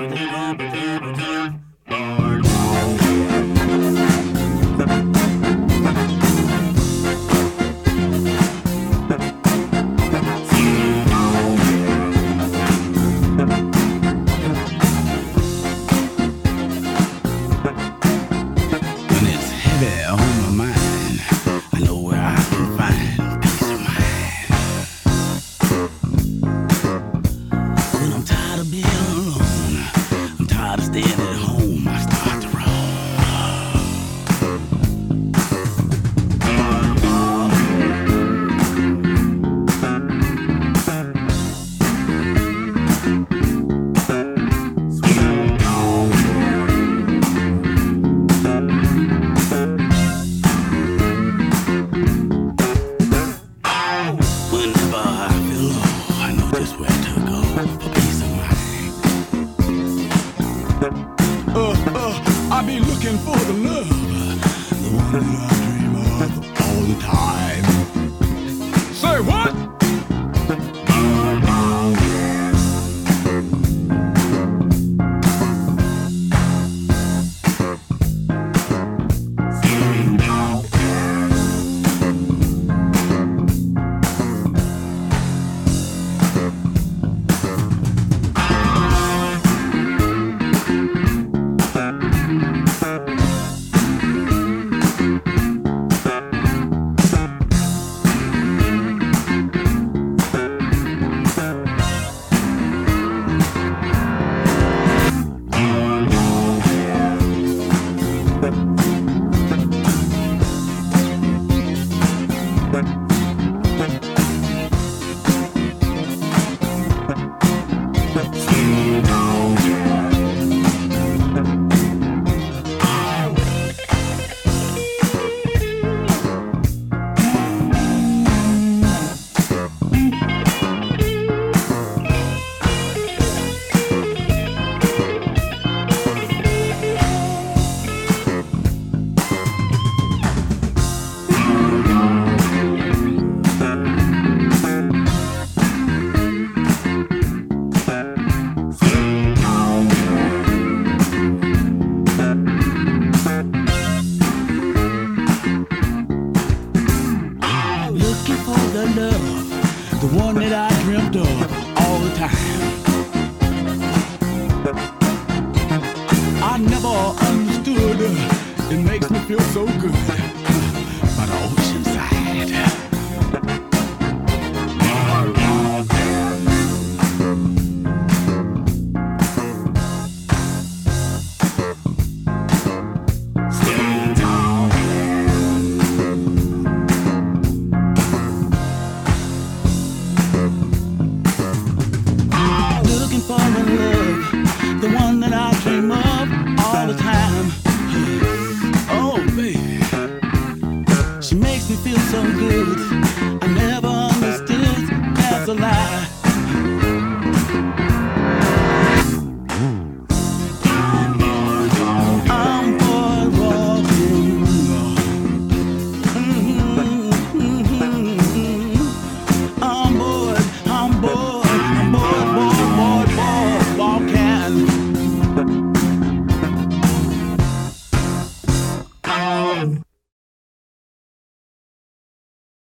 I be looking for the love, the one that I dream of all the time. Say what? The one that I dreamt of all the time. I never understood, it makes me feel so good, by the ocean side. The one that I dream of all the time. Oh, baby, she makes me feel so good. I never understood that's a lie.